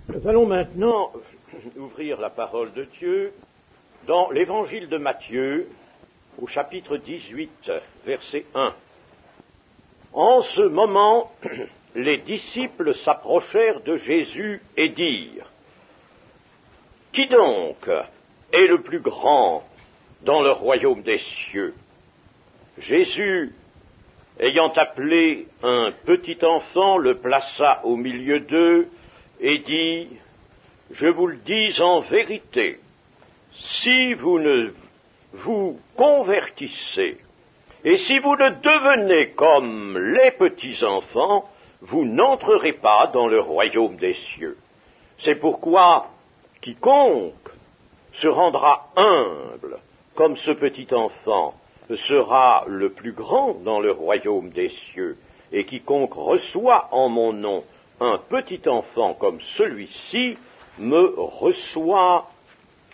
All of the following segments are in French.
Nous allons maintenant ouvrir la parole de Dieu dans l'évangile de Matthieu, au chapitre 18, verset 1. En ce moment, les disciples s'approchèrent de Jésus et dirent : « Qui donc est le plus grand dans le royaume des cieux ? » Jésus, ayant appelé un petit enfant, le plaça au milieu d'eux et dit : « Je vous le dis en vérité, si vous ne vous convertissez et si vous ne devenez comme les petits-enfants, vous n'entrerez pas dans le royaume des cieux. C'est pourquoi quiconque se rendra humble comme ce petit enfant sera le plus grand dans le royaume des cieux, et quiconque reçoit en mon nom un petit enfant comme celui-ci me reçoit moi-même. »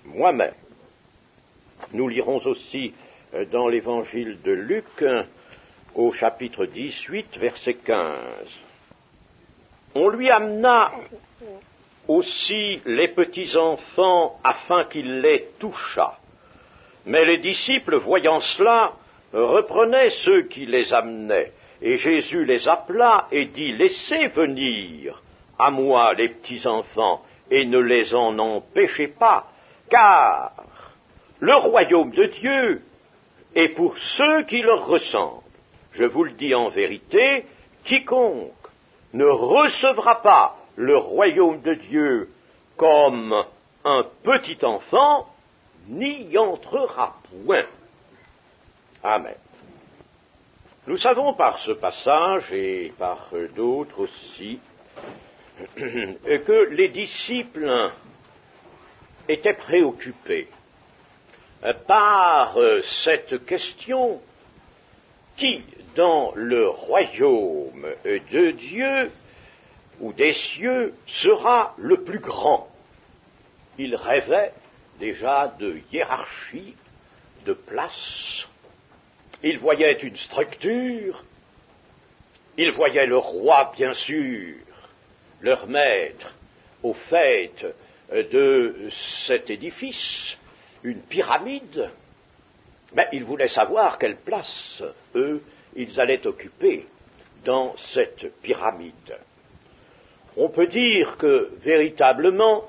Nous lirons aussi dans l'évangile de Luc, au chapitre 18, verset 15. On lui amena aussi les petits-enfants afin qu'il les touchât. Mais les disciples, voyant cela, reprenaient ceux qui les amenaient. Et Jésus les appela et dit : « Laissez venir à moi les petits-enfants, et ne les en empêchez pas, car le royaume de Dieu est pour ceux qui leur ressemblent. Je vous le dis en vérité, quiconque ne recevra pas le royaume de Dieu comme un petit enfant, n'y entrera point. » Amen. Nous savons par ce passage, et par d'autres aussi, que les disciples étaient préoccupés par cette question: qui, dans le royaume de Dieu ou des cieux, sera le plus grand? Ils rêvaient déjà de hiérarchie, de place. Ils voyaient une structure. Ils voyaient le roi, bien sûr, leur maître, au faîte de cet édifice, une pyramide. Mais ils voulaient savoir quelle place, eux, ils allaient occuper dans cette pyramide. On peut dire que, véritablement,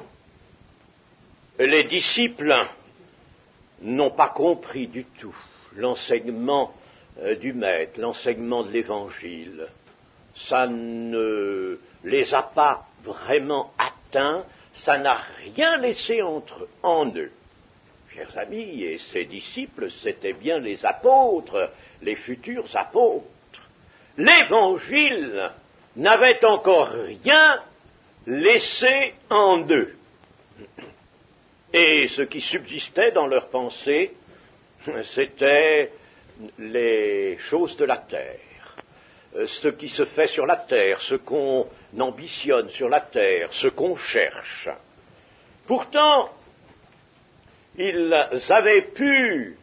les disciples n'ont pas compris du tout l'enseignement du Maître, l'enseignement de l'Évangile. Ça ne les a pas vraiment atteints, ça n'a rien laissé en eux. Chers amis, et ces disciples, c'étaient bien les apôtres, les futurs apôtres. L'Évangile n'avait encore rien laissé en eux. Et ce qui subsistait dans leurs pensées, c'était les choses de la terre, ce qui se fait sur la terre, ce qu'on ambitionne sur la terre, ce qu'on cherche. Pourtant, ils avaient pu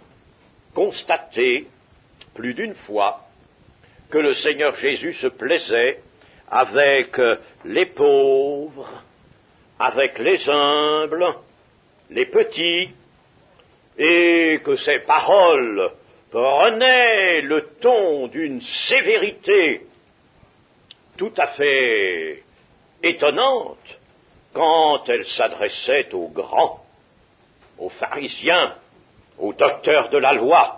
constater plus d'une fois que le Seigneur Jésus se plaisait avec les pauvres, avec les humbles, les petits, et que ces paroles prenaient le ton d'une sévérité tout à fait étonnante quand elles s'adressaient aux grands, aux pharisiens, aux docteurs de la loi.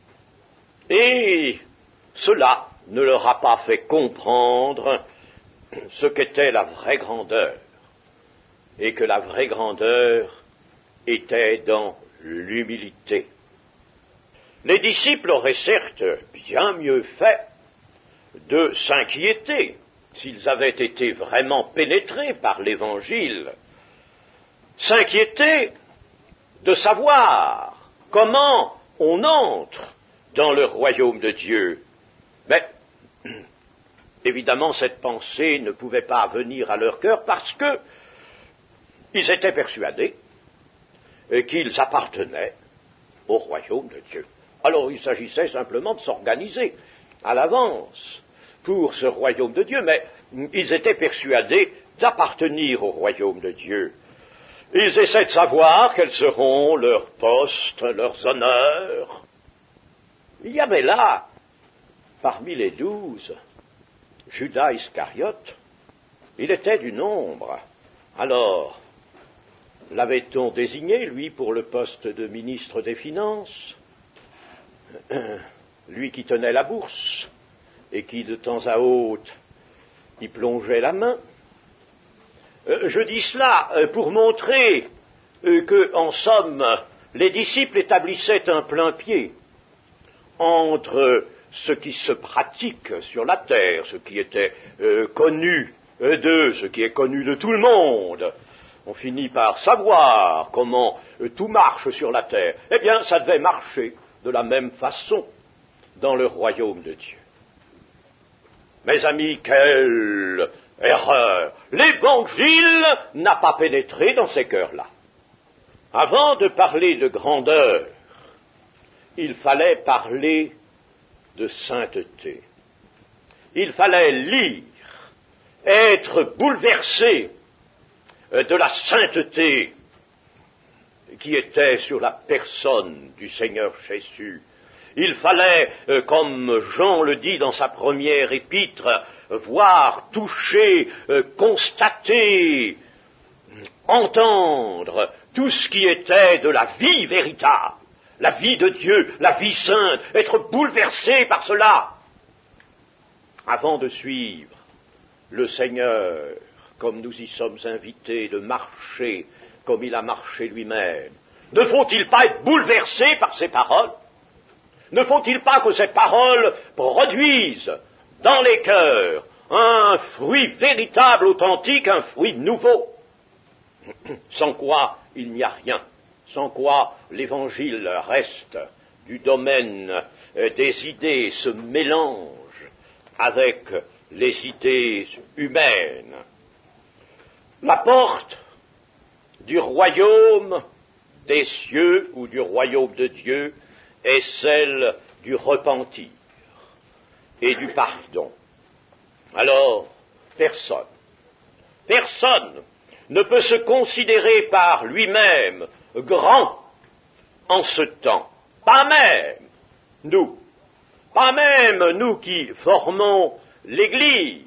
Et cela ne leur a pas fait comprendre ce qu'était la vraie grandeur, et que la vraie grandeur était dans l'humilité. Les disciples auraient certes bien mieux fait de s'inquiéter s'ils avaient été vraiment pénétrés par l'Évangile, s'inquiéter de savoir comment on entre dans le royaume de Dieu. Mais, évidemment, cette pensée ne pouvait pas venir à leur cœur parce que ils étaient persuadés qu'ils appartenaient au royaume de Dieu. Alors il s'agissait simplement de s'organiser à l'avance pour ce royaume de Dieu, mais ils étaient persuadés d'appartenir au royaume de Dieu. Ils essaient de savoir quels seront leurs postes, leurs honneurs. Il y avait là, parmi les 12, Judas Iscariote. Il était du nombre. Alors, l'avait-on désigné, lui, pour le poste de ministre des Finances? Lui qui tenait la bourse et qui, de temps à autre, y plongeait la main. Je dis cela pour montrer que, en somme, les disciples établissaient un plein pied entre ce qui se pratique sur la terre, ce qui était connu d'eux, ce qui est connu de tout le monde. On finit par savoir comment tout marche sur la terre. Eh bien, ça devait marcher de la même façon dans le royaume de Dieu. Mes amis, quelle erreur! L'Évangile n'a pas pénétré dans ces cœurs-là. Avant de parler de grandeur, il fallait parler de sainteté. Il fallait lire, être bouleversé de la sainteté qui était sur la personne du Seigneur Jésus. Il fallait, comme Jean le dit dans sa première épître, voir, toucher, constater, entendre tout ce qui était de la vie véritable, la vie de Dieu, la vie sainte, être bouleversé par cela, avant de suivre le Seigneur, comme nous y sommes invités, de marcher comme il a marché lui-même. Ne faut-il pas être bouleversé par ces paroles? Ne faut-il pas que ces paroles produisent dans les cœurs un fruit véritable, authentique, un fruit nouveau, sans quoi il n'y a rien, sans quoi l'Évangile reste du domaine des idées, se mélange avec les idées humaines. La porte du royaume des cieux ou du royaume de Dieu est celle du repentir et du pardon. Alors, personne ne peut se considérer par lui-même grand en ce temps, pas même nous qui formons l'Église,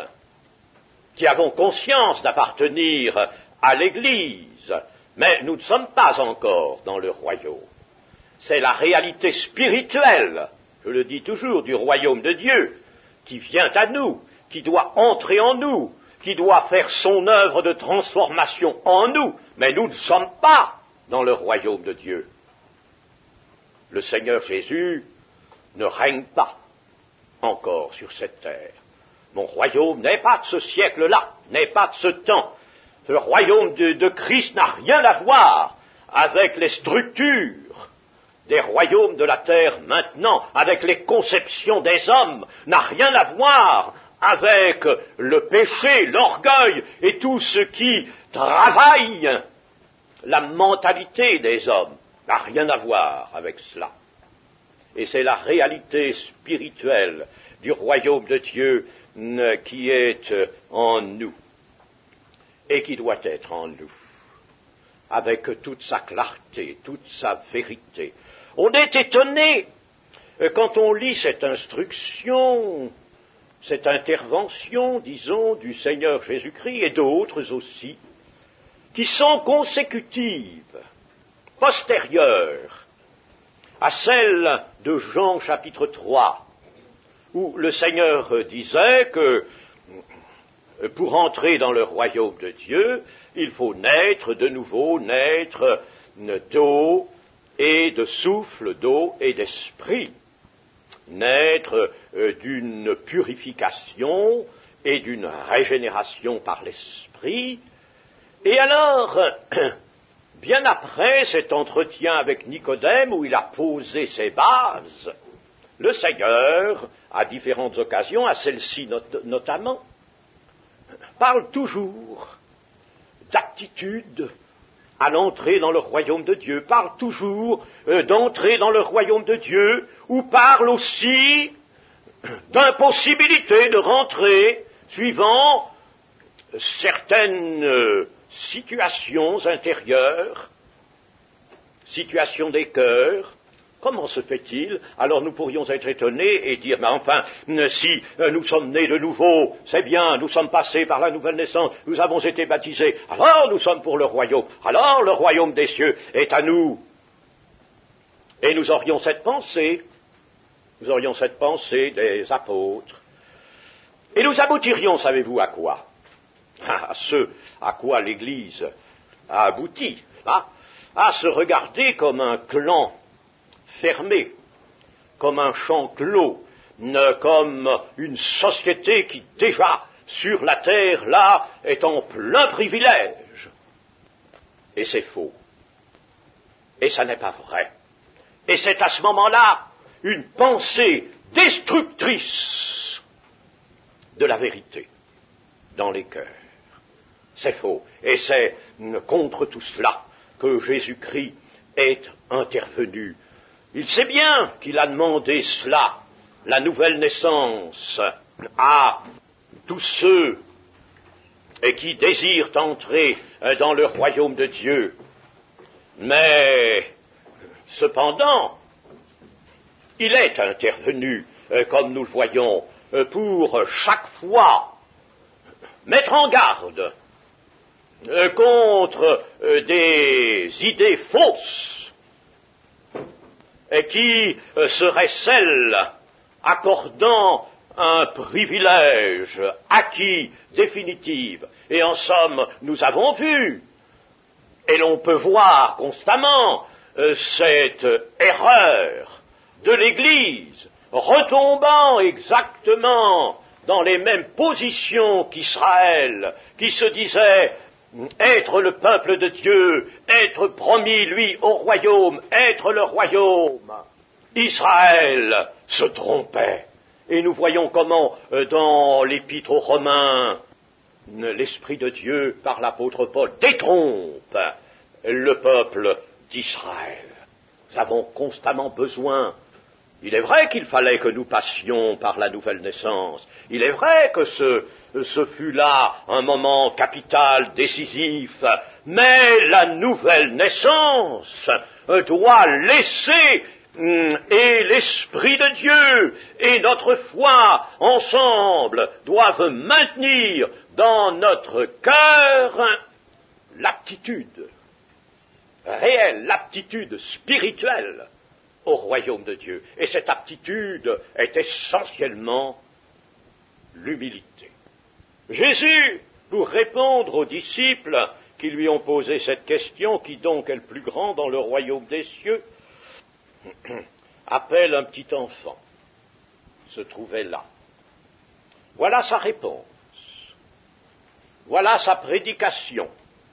qui avons conscience d'appartenir à l'Église, mais nous ne sommes pas encore dans le royaume. C'est la réalité spirituelle, je le dis toujours, du royaume de Dieu, qui vient à nous, qui doit entrer en nous, qui doit faire son œuvre de transformation en nous, mais nous ne sommes pas dans le royaume de Dieu. Le Seigneur Jésus ne règne pas encore sur cette terre. Mon royaume n'est pas de ce siècle-là, n'est pas de ce temps. Le royaume de Christ n'a rien à voir avec les structures des royaumes de la terre maintenant, avec les conceptions des hommes, n'a rien à voir avec le péché, l'orgueil et tout ce qui travaille la mentalité des hommes, n'a rien à voir avec cela. Et c'est la réalité spirituelle du royaume de Dieu qui est en nous et qui doit être en nous, avec toute sa clarté, toute sa vérité. On est étonné quand on lit cette instruction, cette intervention, disons, du Seigneur Jésus-Christ et d'autres aussi, qui sont consécutives, postérieures à celle de Jean chapitre 3, où le Seigneur disait que pour entrer dans le royaume de Dieu, il faut naître de nouveau, naître d'eau et de souffle, d'eau et d'esprit, naître d'une purification et d'une régénération par l'esprit. Et alors, bien après cet entretien avec Nicodème, où il a posé ses bases, le Seigneur, à différentes occasions, à celle-ci notamment, parle toujours d'aptitude à l'entrée dans le royaume de Dieu, parle toujours d'entrer dans le royaume de Dieu, ou parle aussi d'impossibilité de rentrer suivant certaines situations intérieures, situations des cœurs. Comment se fait-il? Alors nous pourrions être étonnés et dire, mais enfin, si nous sommes nés de nouveau, c'est bien, nous sommes passés par la nouvelle naissance, nous avons été baptisés, alors nous sommes pour le royaume, alors le royaume des cieux est à nous. Et nous aurions cette pensée des apôtres, et nous aboutirions, savez-vous, à quoi? À ce à quoi l'Église a abouti, là, à se regarder comme un clan fermé, comme un champ clos, comme une société qui déjà, sur la terre, là, est en plein privilège. Et c'est faux. Et ça n'est pas vrai. Et c'est à ce moment-là une pensée destructrice de la vérité dans les cœurs. C'est faux. Et c'est contre tout cela que Jésus-Christ est intervenu. Il sait bien qu'il a demandé cela, la nouvelle naissance, à tous ceux qui désirent entrer dans le royaume de Dieu. Mais, cependant, il est intervenu, comme nous le voyons, pour chaque fois mettre en garde contre des idées fausses qui seraient celles accordant un privilège acquis, définitif. Et en somme, nous avons vu, et l'on peut voir constamment, cette erreur de l'Église retombant exactement dans les mêmes positions qu'Israël, qui se disait être le peuple de Dieu, être promis, lui, au royaume, être le royaume. Israël se trompait. Et nous voyons comment, dans l'Épître aux Romains, l'Esprit de Dieu, par l'apôtre Paul, détrompe le peuple d'Israël. Nous avons constamment besoin. Il est vrai qu'il fallait que nous passions par la nouvelle naissance. Il est vrai que ce fut là un moment capital, décisif, mais la nouvelle naissance doit laisser et l'Esprit de Dieu et notre foi ensemble doivent maintenir dans notre cœur l'aptitude réelle, l'aptitude spirituelle au royaume de Dieu. Et cette aptitude est essentiellement l'humilité. Jésus, pour répondre aux disciples qui lui ont posé cette question, qui donc est le plus grand dans le royaume des cieux, appelle un petit enfant, se trouvait là. Voilà sa réponse. Voilà sa prédication.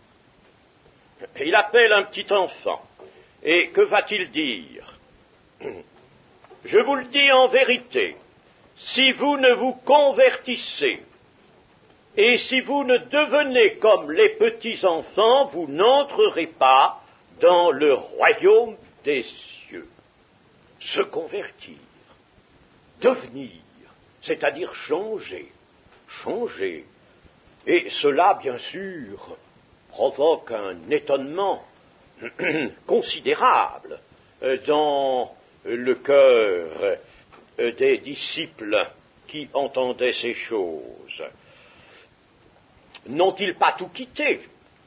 Il appelle un petit enfant. Et que va-t-il dire? Je vous le dis en vérité, si vous ne vous convertissez et si vous ne devenez comme les petits enfants, vous n'entrerez pas dans le royaume des cieux. Se convertir, devenir, c'est-à-dire changer. Et cela, bien sûr, provoque un étonnement considérable dans le cœur des disciples qui entendaient ces choses. N'ont-ils pas tout quitté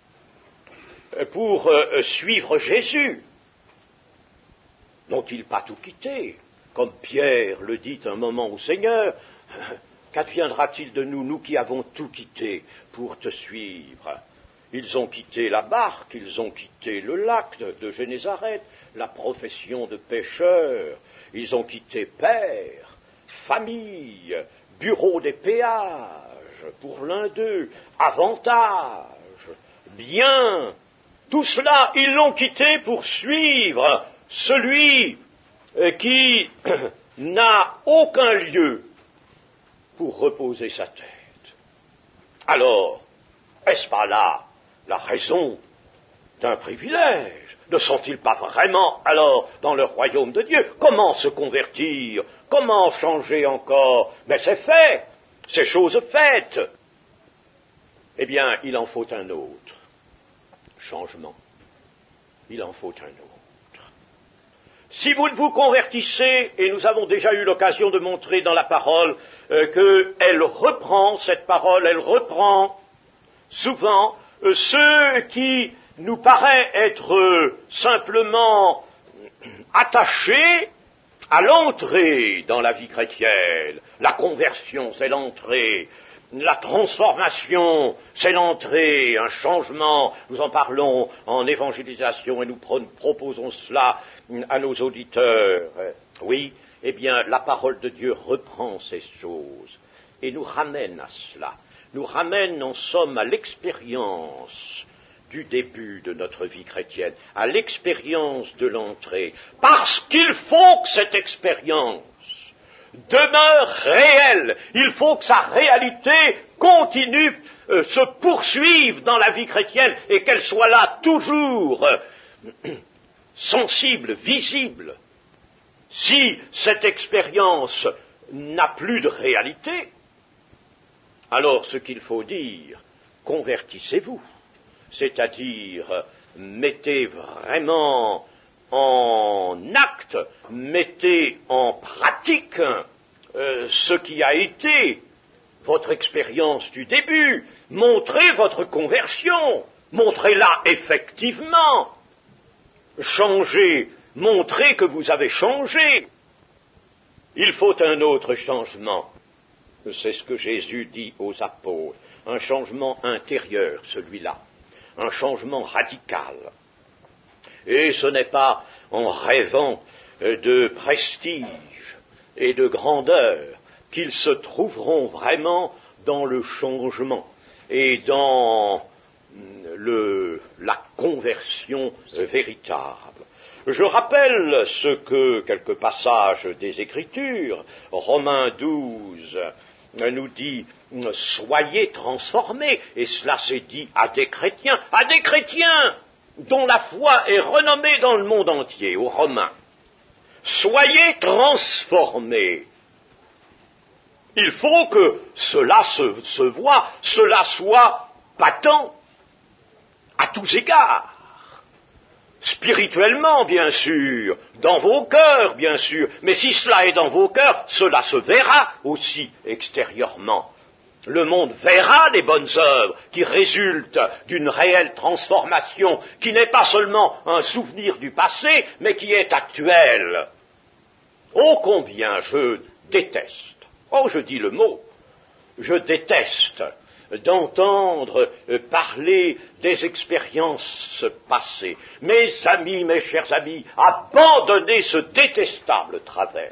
pour suivre Jésus? N'ont-ils pas tout quitté? Comme Pierre le dit un moment au Seigneur, qu'adviendra-t-il de nous, nous qui avons tout quitté pour te suivre? Ils ont quitté la barque, ils ont quitté le lac de Génézareth, la profession de pêcheurs, ils ont quitté père, famille, bureau des péages, pour l'un d'eux, avantage, bien, tout cela, ils l'ont quitté pour suivre celui qui n'a aucun lieu pour reposer sa tête. Alors, est-ce pas là la raison d'un privilège? Ne sont-ils pas vraiment alors dans le royaume de Dieu? Comment se convertir? Comment changer encore? Mais c'est fait, c'est chose faite. eh bien, il en faut un autre. Changement. Il en faut un autre. Si vous ne vous convertissez, et nous avons déjà eu l'occasion de montrer dans la parole qu'elle reprend, cette parole, elle reprend souvent ce qui nous paraît être simplement attaché à l'entrée dans la vie chrétienne. La conversion, c'est l'entrée. La transformation, c'est l'entrée, un changement. Nous en parlons en évangélisation et nous proposons cela à nos auditeurs. Oui, eh bien, la parole de Dieu reprend ces choses et nous ramène à cela. Nous ramène en somme à l'expérience du début de notre vie chrétienne, à l'expérience de l'entrée, parce qu'il faut que cette expérience demeure réelle, il faut que sa réalité continue, se poursuive dans la vie chrétienne et qu'elle soit là toujours sensible, visible. Si cette expérience n'a plus de réalité, alors ce qu'il faut dire, convertissez-vous, c'est-à-dire mettez vraiment en acte, mettez en pratique ce qui a été votre expérience du début, montrez votre conversion, montrez-la effectivement, changez, montrez que vous avez changé. Il faut un autre changement, c'est ce que Jésus dit aux apôtres, un changement intérieur, celui-là, un changement radical. Et ce n'est pas en rêvant de prestige et de grandeur qu'ils se trouveront vraiment dans le changement et dans la conversion véritable. Je rappelle quelques passages des Écritures. Romains 12 nous dit « Soyez transformés », et cela s'est dit à des chrétiens dont la foi est renommée dans le monde entier, aux Romains. Soyez transformés. Il faut que cela se voie, cela soit patent à tous égards. Spirituellement, bien sûr, dans vos cœurs, bien sûr, mais si cela est dans vos cœurs, cela se verra aussi extérieurement. Le monde verra les bonnes œuvres qui résultent d'une réelle transformation, qui n'est pas seulement un souvenir du passé, mais qui est actuelle. Oh, combien je déteste, je dis le mot, je déteste d'entendre parler des expériences passées. Mes amis, mes chers amis, abandonnez ce détestable travers.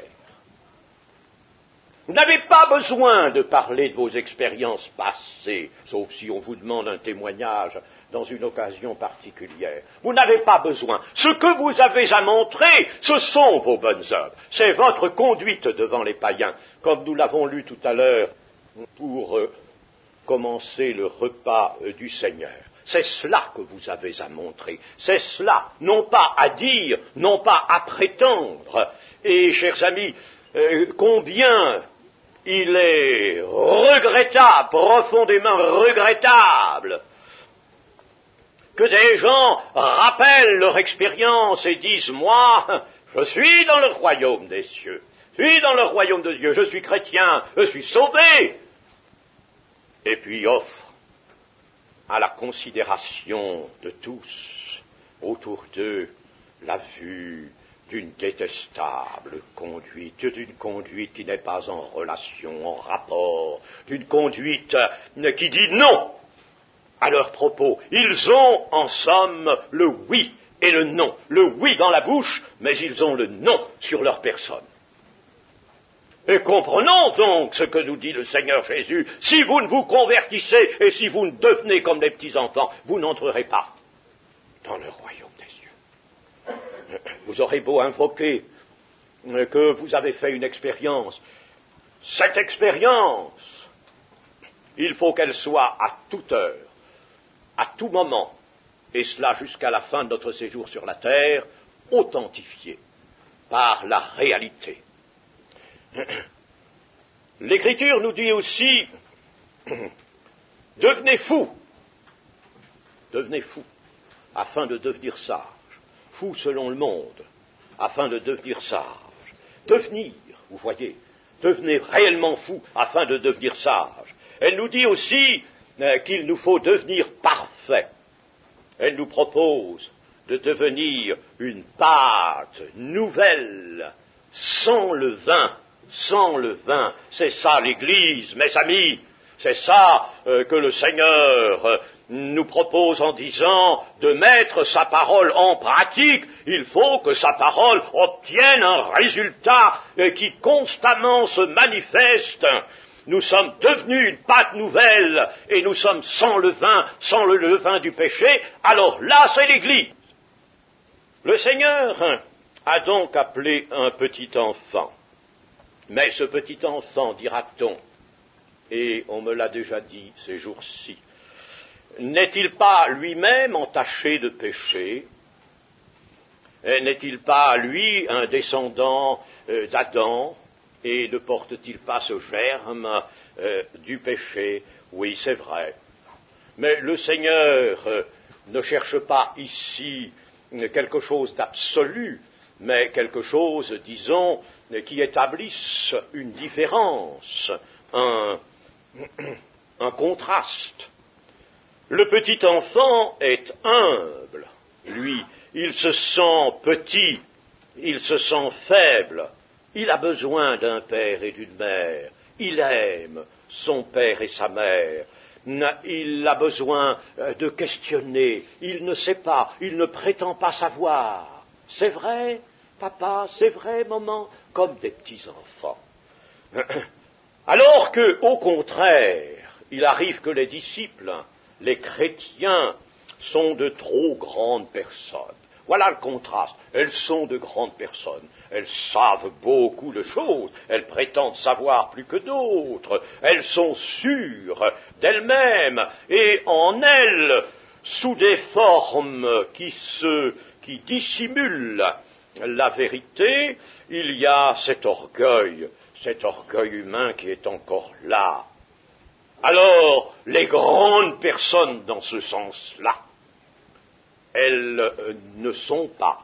Vous n'avez pas besoin de parler de vos expériences passées, sauf si on vous demande un témoignage dans une occasion particulière. Vous n'avez pas besoin. Ce que vous avez à montrer, ce sont vos bonnes œuvres. C'est votre conduite devant les païens, comme nous l'avons lu tout à l'heure pour commencer le repas du Seigneur. C'est cela que vous avez à montrer. C'est cela, non pas à dire, non pas à prétendre. Et, chers amis, combien il est regrettable, profondément regrettable, que des gens rappellent leur expérience et disent « Moi, je suis dans le royaume des cieux, je suis dans le royaume de Dieu, je suis chrétien, je suis sauvé !» Et puis offrent à la considération de tous autour d'eux la vue d'une détestable conduite, d'une conduite qui n'est pas en relation, en rapport, d'une conduite qui dit non à leurs propos. Ils ont en somme le oui et le non, le oui dans la bouche, mais ils ont le non sur leur personne. Et comprenons donc ce que nous dit le Seigneur Jésus, si vous ne vous convertissez et si vous ne devenez comme les petits-enfants, vous n'entrerez pas dans le royaume des cieux. Vous aurez beau invoquer que vous avez fait une expérience. Cette expérience, il faut qu'elle soit à toute heure, à tout moment, et cela jusqu'à la fin de notre séjour sur la terre, authentifiée par la réalité. L'Écriture nous dit aussi Devenez fous, afin de devenir sages. Fous selon le monde, afin de devenir sages. Devenir, vous voyez, devenez réellement fous afin de devenir sages. Elle nous dit aussi qu'il nous faut devenir parfaits. Elle nous propose de devenir une pâte nouvelle, sans levain. C'est ça l'Église, mes amis. C'est ça que le Seigneur nous propose en disant de mettre sa parole en pratique. Il faut que sa parole obtienne un résultat qui constamment se manifeste. Nous sommes devenus une pâte nouvelle et nous sommes sans le levain du péché. Alors là, c'est l'Église. Le Seigneur a donc appelé un petit enfant. Mais ce petit enfant, dira-t-on, et on me l'a déjà dit ces jours-ci, n'est-il pas lui-même entaché de péché? N'est-il pas, lui, un descendant d'Adam? Et ne porte-t-il pas ce germe du péché? Oui, c'est vrai. Mais le Seigneur ne cherche pas ici quelque chose d'absolu, mais quelque chose, disons, qui établisse une différence, un contraste. Le petit enfant est humble, lui, il se sent petit, il se sent faible, il a besoin d'un père et d'une mère, il aime son père et sa mère, il a besoin de questionner, il ne sait pas, il ne prétend pas savoir. C'est vrai, papa, c'est vrai, maman, comme des petits-enfants. Alors que, au contraire, il arrive que les disciples, les chrétiens, sont de trop grandes personnes. Voilà le contraste. Elles sont de grandes personnes. Elles savent beaucoup de choses.Elles prétendent savoir plus que d'autres. Elles sont sûres d'elles-mêmes. Et en elles, sous des formes qui dissimulent la vérité, il y a cet orgueil humain qui est encore là. Alors, les grandes personnes dans ce sens-là, elles ne sont pas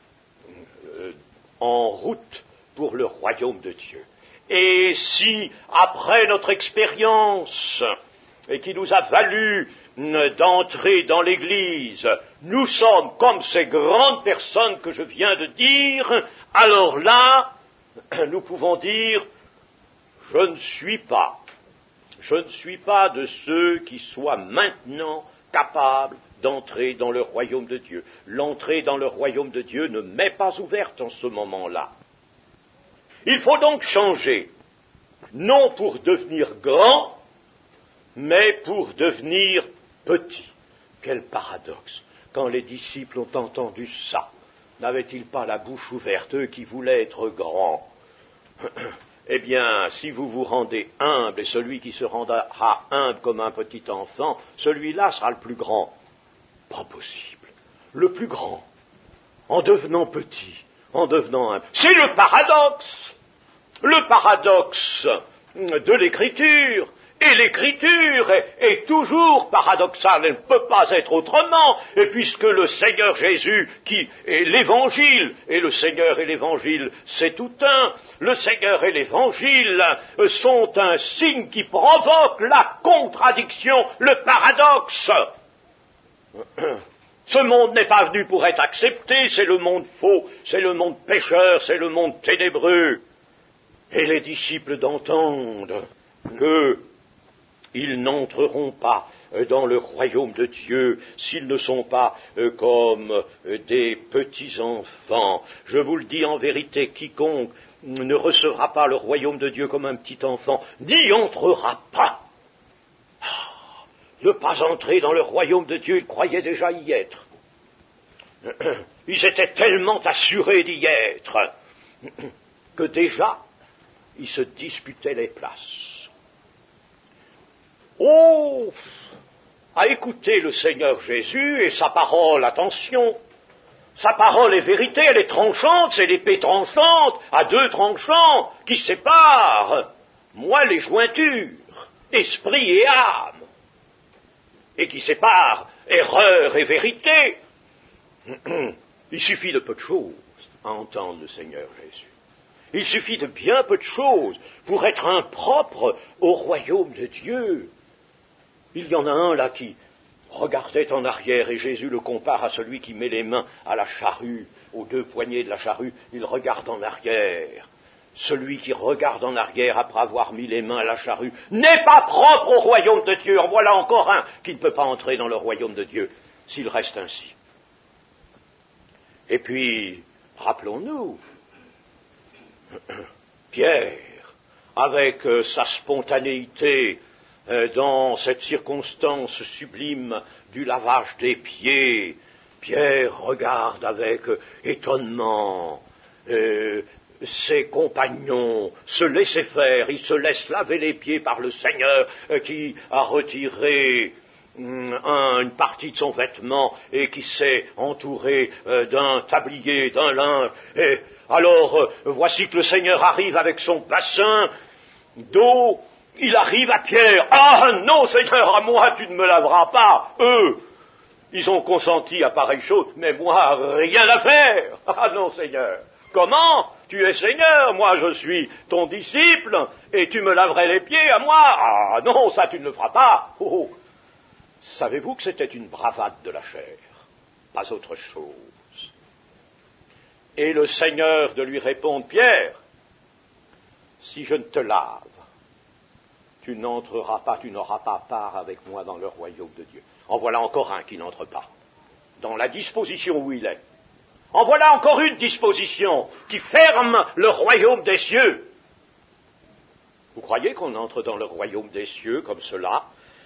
en route pour le royaume de Dieu. Et si, après notre expérience, et qui nous a valu d'entrer dans l'Église, nous sommes comme ces grandes personnes que je viens de dire, alors là, nous pouvons dire, je ne suis pas de ceux qui soient maintenant capables d'entrer dans le royaume de Dieu. L'entrée dans le royaume de Dieu ne m'est pas ouverte en ce moment-là. Il faut donc changer, non pour devenir grand, mais pour devenir petit. Quel paradoxe! Quand les disciples ont entendu ça, n'avaient-ils pas la bouche ouverte, eux qui voulaient être grands? Eh bien, si vous vous rendez humble, et celui qui se rendra humble comme un petit enfant, celui-là sera le plus grand. Pas possible. Le plus grand, en devenant petit, en devenant humble. C'est le paradoxe de l'Écriture. Et l'Écriture est toujours paradoxale, elle ne peut pas être autrement. Et puisque le Seigneur Jésus, qui est l'Évangile, et le Seigneur et l'Évangile, c'est tout un, le Seigneur et l'Évangile sont un signe qui provoque la contradiction, le paradoxe. Ce monde n'est pas venu pour être accepté, c'est le monde faux, c'est le monde pécheur, c'est le monde ténébreux. Et les disciples d'entendre qu'ils n'entreront pas dans le royaume de Dieu s'ils ne sont pas comme des petits-enfants. Je vous le dis en vérité, quiconque ne recevra pas le royaume de Dieu comme un petit enfant n'y entrera pas. Ne pas entrer dans le royaume de Dieu, ils croyaient déjà y être. Ils étaient tellement assurés d'y être que déjà, ils se disputaient les places. Oh, à écouter le Seigneur Jésus et sa parole, attention, sa parole est vérité, elle est tranchante, c'est l'épée tranchante, à deux tranchants, qui séparent moelle et jointure, esprit et âme. et qui sépare erreur et vérité. Il suffit de peu de choses à entendre le Seigneur Jésus. Il suffit de bien peu de choses pour être impropre au royaume de Dieu. Il y en a un là qui regardait en arrière, et Jésus le compare à celui qui met les mains à la charrue, aux deux poignées de la charrue, il regarde en arrière. Celui qui regarde en arrière après avoir mis les mains à la charrue n'est pas propre au royaume de Dieu. En voilà encore un qui ne peut pas entrer dans le royaume de Dieu s'il reste ainsi. Et puis, rappelons-nous, Pierre, avec sa spontanéité dans cette circonstance sublime du lavage des pieds, Pierre regarde avec étonnement ses compagnons se laisser faire, il se laisse laver les pieds par le Seigneur qui a retiré une partie de son vêtement et qui s'est entouré d'un tablier, d'un linge. Et alors, voici que le Seigneur arrive avec son bassin d'eau, il arrive à Pierre. « Ah non, Seigneur, à moi tu ne me laveras pas. » Eux, ils ont consenti à pareille chose, mais moi, rien à faire. « Ah non, Seigneur, comment ? Tu es Seigneur, moi je suis ton disciple, et tu me laverais les pieds à moi. Ah non, ça tu ne le feras pas. Oh, oh. Savez-vous que c'était une bravade de la chair, pas autre chose. Et le Seigneur de lui répondre, Pierre, si je ne te lave, tu n'entreras pas, tu n'auras pas part avec moi dans le royaume de Dieu. En voilà encore un qui n'entre pas, dans la disposition où il est. En voilà encore une disposition qui ferme le royaume des cieux. Vous croyez qu'on entre dans le royaume des cieux comme cela?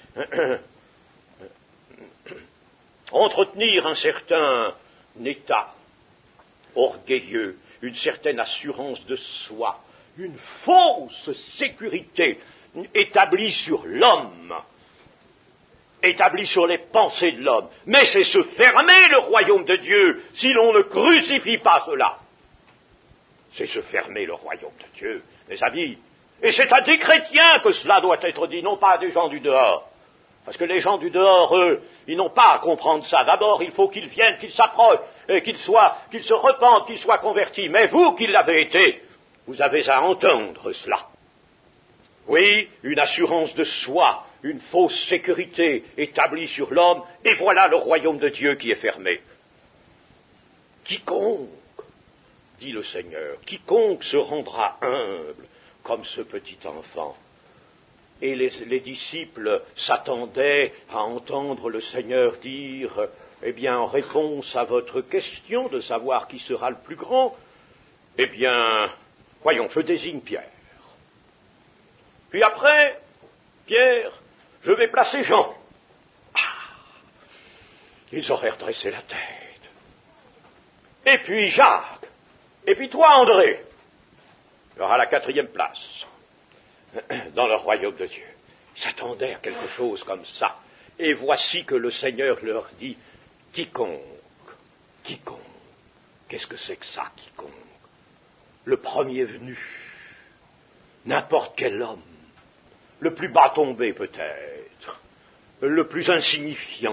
Entretenir un certain état orgueilleux, une certaine assurance de soi, une fausse sécurité établie sur l'homme, établie sur les pensées de l'homme. Mais c'est se fermer le royaume de Dieu si l'on ne crucifie pas cela. C'est se fermer le royaume de Dieu, mes amis. Et c'est à des chrétiens que cela doit être dit, non pas à des gens du dehors. Parce que les gens du dehors, eux, ils n'ont pas à comprendre ça. D'abord, il faut qu'ils viennent, qu'ils s'approchent, qu'ils se repentent, qu'ils soient convertis. Mais vous qui l'avez été, vous avez à entendre cela. Oui, une assurance de soi, une fausse sécurité établie sur l'homme, et voilà le royaume de Dieu qui est fermé. Quiconque, dit le Seigneur, quiconque se rendra humble comme ce petit enfant. Et les disciples s'attendaient à entendre le Seigneur dire, eh bien, en réponse à votre question de savoir qui sera le plus grand, eh bien, voyons, je désigne Pierre. Puis après, Pierre, je vais placer Jean. Ah, ils auraient redressé la tête. Et puis Jacques. Et puis toi, André. Il y aura la 4e place dans le royaume de Dieu. Ils s'attendaient à quelque chose comme ça. Et voici que le Seigneur leur dit, quiconque. Qu'est-ce que c'est que ça, quiconque? Le premier venu. N'importe quel homme. Le plus bas tombé peut-être. Le plus insignifiant.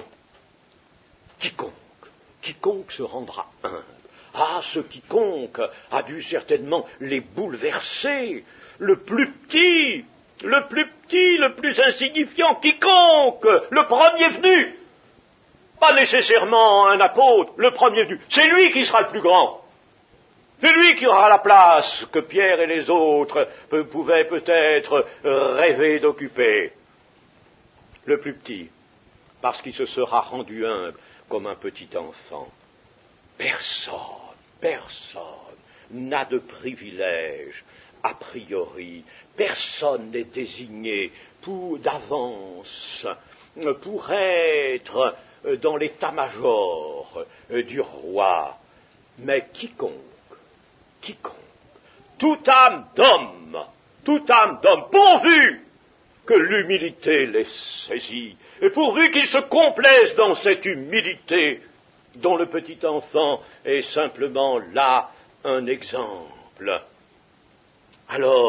Quiconque se rendra humble. Ah, ce quiconque a dû certainement les bouleverser. Le plus petit, le plus insignifiant, quiconque, le premier venu. Pas nécessairement un apôtre, le premier venu. C'est lui qui sera le plus grand. C'est lui qui aura la place que Pierre et les autres pouvaient peut-être rêver d'occuper. Le plus petit, parce qu'il se sera rendu humble comme un petit enfant. Personne n'a de privilège a priori. Personne n'est désigné d'avance pour être dans l'état-major du roi. Mais quiconque, toute âme d'homme, pourvu que l'humilité les saisit, et pourvu qu'il se complaise dans cette humilité, dont le petit enfant est simplement là un exemple. Alors,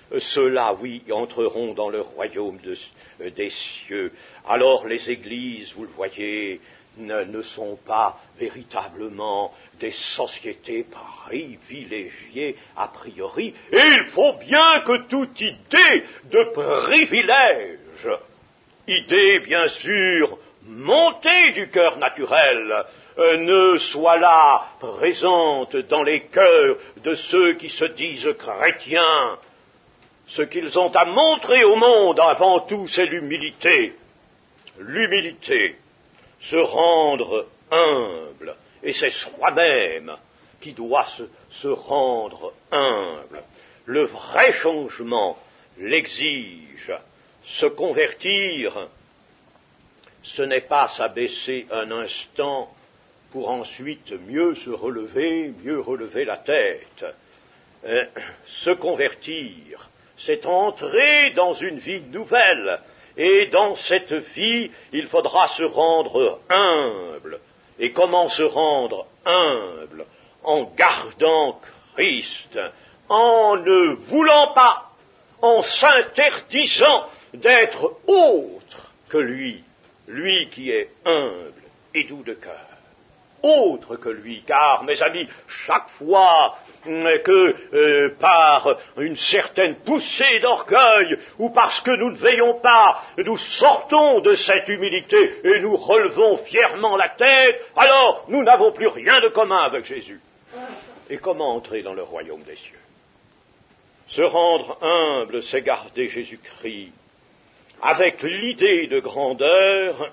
ceux-là, oui, entreront dans le royaume des cieux. Alors les églises, vous le voyez, ne sont pas véritablement des sociétés privilégiées a priori, et il faut bien que toute idée de privilège, idée bien sûr montée du cœur naturel, ne soit là présente dans les cœurs de ceux qui se disent chrétiens. Ce qu'ils ont à montrer au monde avant tout, c'est l'humilité. L'humilité. Se rendre humble, et c'est soi-même qui doit se rendre humble. Le vrai changement l'exige. Se convertir, ce n'est pas s'abaisser un instant pour ensuite mieux se relever, mieux relever la tête. Se convertir, c'est entrer dans une vie nouvelle. Et dans cette vie, il faudra se rendre humble. Et comment se rendre humble? En gardant Christ, en ne voulant pas, en s'interdisant d'être autre que lui qui est humble et doux de cœur. Autre que lui, car, mes amis, chaque fois que par une certaine poussée d'orgueil, ou parce que nous ne veillons pas, nous sortons de cette humilité et nous relevons fièrement la tête, alors nous n'avons plus rien de commun avec Jésus. Et comment entrer dans le royaume des cieux? Se rendre humble, c'est garder Jésus-Christ. Avec l'idée de grandeur,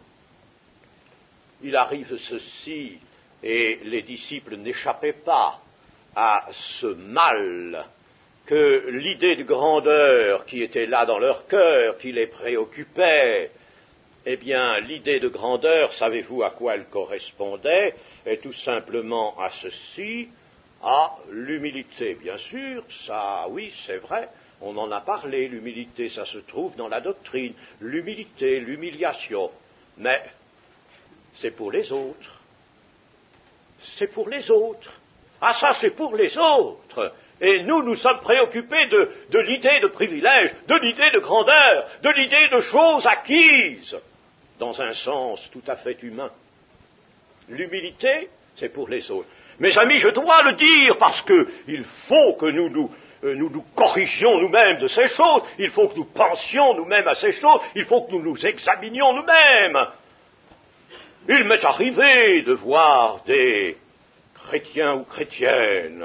il arrive ceci, et les disciples n'échappaient pas à ce mal, que l'idée de grandeur qui était là dans leur cœur, qui les préoccupait, eh bien, l'idée de grandeur, savez-vous à quoi elle correspondait? Et tout simplement à ceci, à l'humilité. Bien sûr, ça, oui, c'est vrai, on en a parlé, l'humilité, ça se trouve dans la doctrine, l'humilité, l'humiliation, mais c'est pour les autres. C'est pour les autres. Ah, ça, c'est pour les autres. Et nous sommes préoccupés de l'idée de privilège, de l'idée de grandeur, de l'idée de choses acquises, dans un sens tout à fait humain. L'humilité, c'est pour les autres. Mes amis, je dois le dire, parce qu'il faut que nous corrigions nous-mêmes de ces choses, il faut que nous pensions nous-mêmes à ces choses, il faut que nous nous examinions nous-mêmes. Il m'est arrivé de voir des chrétiens ou chrétiennes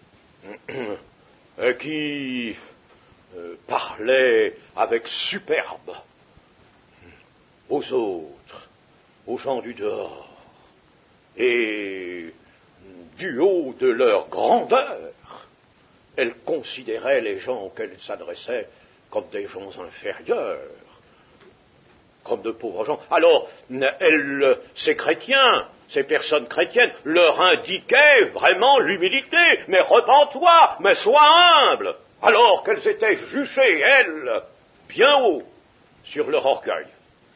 qui parlaient avec superbe aux autres, aux gens du dehors, et du haut de leur grandeur, elles considéraient les gens auxquels elles s'adressaient comme des gens inférieurs, comme de pauvres gens. Alors, ces chrétiens, ces personnes chrétiennes, leur indiquaient vraiment l'humilité. Mais repens-toi, mais sois humble. Alors qu'elles étaient juchées, elles, bien haut, sur leur orgueil.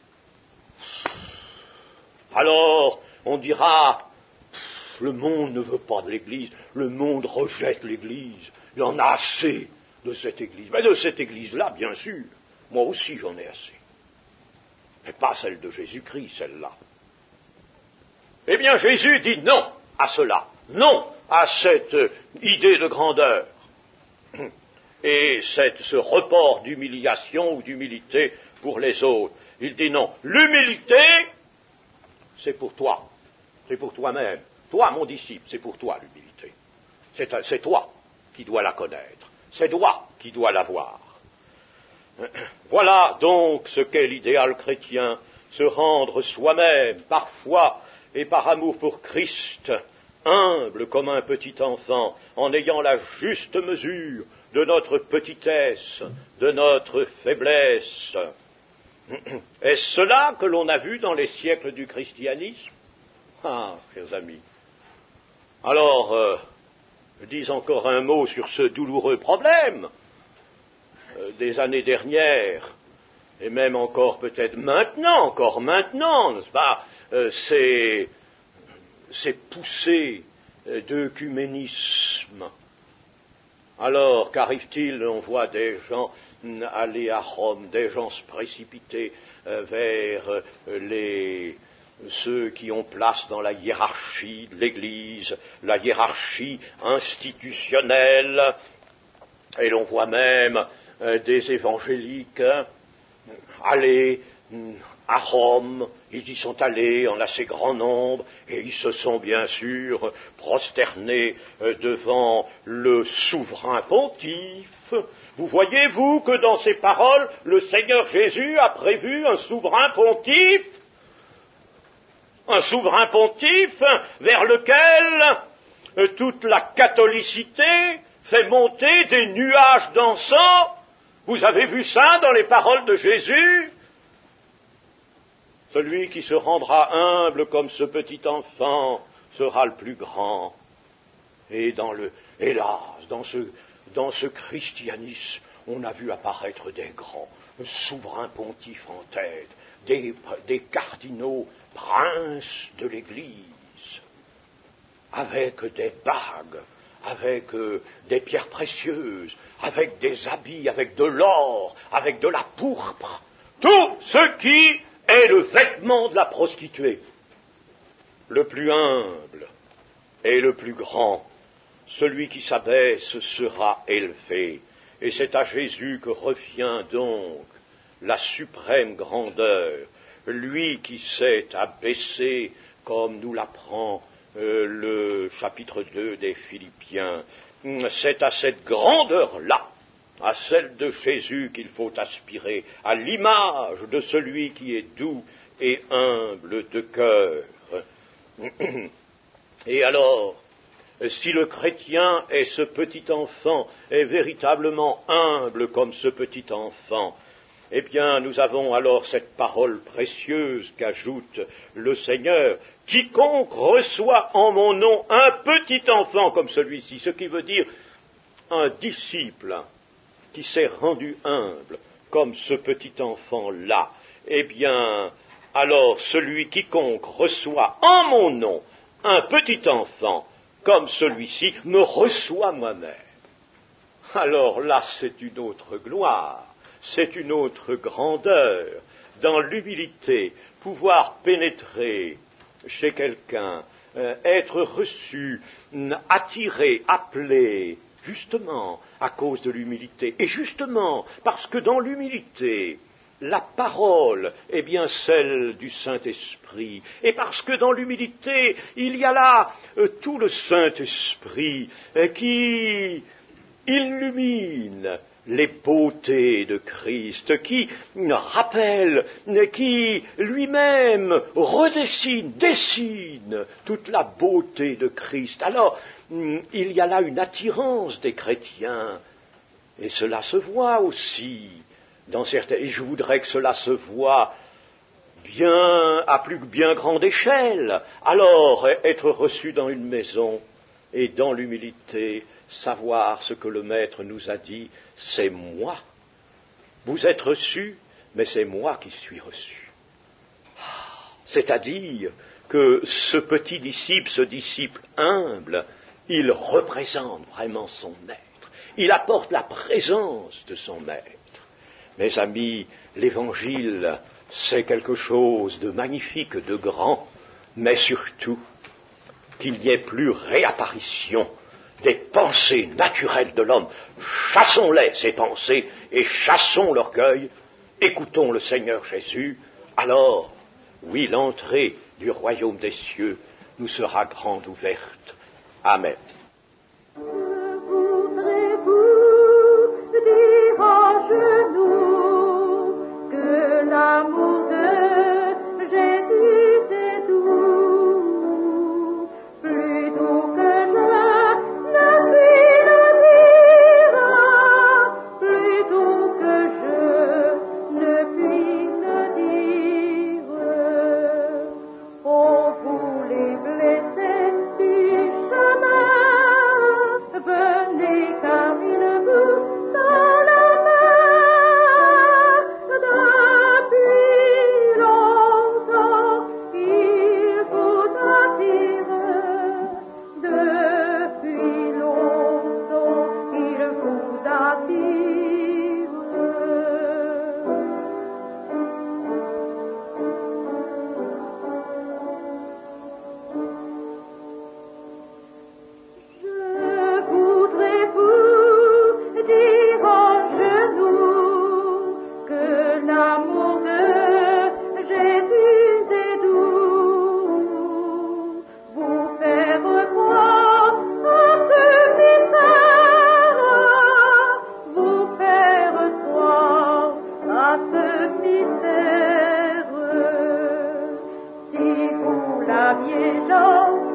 Alors, on dira, le monde ne veut pas de l'Église, le monde rejette l'Église, il en a assez de cette Église. Mais de cette Église-là, bien sûr, moi aussi j'en ai assez. Mais pas celle de Jésus-Christ, celle-là. Eh bien, Jésus dit non à cela, non à cette idée de grandeur et ce report d'humiliation ou d'humilité pour les autres. Il dit non, l'humilité, c'est pour toi, c'est pour toi-même. Toi, mon disciple, c'est pour toi l'humilité. C'est toi qui dois la connaître, c'est toi qui dois l'avoir. Voilà donc ce qu'est l'idéal chrétien, se rendre soi-même, parfois, et par amour pour Christ, humble comme un petit enfant, en ayant la juste mesure de notre petitesse, de notre faiblesse. Est-ce cela que l'on a vu dans les siècles du christianisme? Ah, chers amis. Alors, je dis encore un mot sur ce douloureux problème des années dernières, et même encore peut-être maintenant, n'est-ce pas, ces poussées d'œcuménisme. Alors, qu'arrive-t-il? On voit des gens aller à Rome, des gens se précipiter vers ceux qui ont place dans la hiérarchie de l'Église, la hiérarchie institutionnelle, et l'on voit même des évangéliques aller à Rome. Ils y sont allés en assez grand nombre, et ils se sont bien sûr prosternés devant le souverain pontife. Vous voyez-vous que dans ces paroles, le Seigneur Jésus a prévu un souverain pontife vers lequel toute la catholicité fait monter des nuages d'encens. Vous avez vu ça dans les paroles de Jésus? Celui qui se rendra humble comme ce petit enfant sera le plus grand. Et hélas, dans ce christianisme, on a vu apparaître des grands souverains pontifes en tête, des cardinaux princes de l'Église, avec des bagues, avec des pierres précieuses, avec des habits, avec de l'or, avec de la pourpre, tout ce qui est le vêtement de la prostituée. Le plus humble et le plus grand, celui qui s'abaisse sera élevé, et c'est à Jésus que revient donc la suprême grandeur, lui qui s'est abaissé, comme nous l'apprend le chapitre 2 des Philippiens. C'est à cette grandeur-là, à celle de Jésus qu'il faut aspirer, à l'image de celui qui est doux et humble de cœur. Et alors, si le chrétien est ce petit enfant, est véritablement humble comme ce petit enfant, eh bien, nous avons alors cette parole précieuse qu'ajoute le Seigneur: quiconque reçoit en mon nom un petit enfant comme celui-ci, ce qui veut dire un disciple qui s'est rendu humble comme ce petit enfant-là, eh bien, alors quiconque reçoit en mon nom un petit enfant comme celui-ci me reçoit moi-même. Alors là, c'est une autre gloire, c'est une autre grandeur, dans l'humilité, pouvoir pénétrer chez quelqu'un, être reçu, attiré, appelé, justement à cause de l'humilité, et justement parce que dans l'humilité, la parole est bien celle du Saint-Esprit, et parce que dans l'humilité, il y a là tout le Saint-Esprit qui illumine les beautés de Christ, qui rappelle, qui lui-même dessine toute la beauté de Christ. Alors, il y a là une attirance des chrétiens, et cela se voit aussi dans certains, et je voudrais que cela se voie à plus bien grande échelle. Alors, être reçu dans une maison, et dans l'humilité, savoir ce que le Maître nous a dit, c'est moi. Vous êtes reçus, mais c'est moi qui suis reçu. C'est-à-dire que ce petit disciple, ce disciple humble, il représente vraiment son Maître. Il apporte la présence de son Maître. Mes amis, l'Évangile, c'est quelque chose de magnifique, de grand, mais surtout qu'il n'y ait plus réapparition des pensées naturelles de l'homme. Chassons-les, ces pensées, et chassons l'orgueil, écoutons le Seigneur Jésus, alors, oui, l'entrée du royaume des cieux nous sera grande ouverte. Amen. Voudrez-vous dire à genoux que l'amour de Jésus est doux, plutôt que je ne puis le dire, plutôt que je ne puis le dire. Oh, vous les blessés du chemin, saviez-je